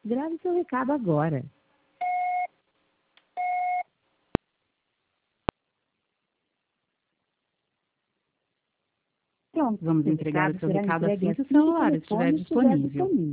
Grave seu recado agora. Pronto, vamos entregar o seu recado assim que o celular celular estiver disponível.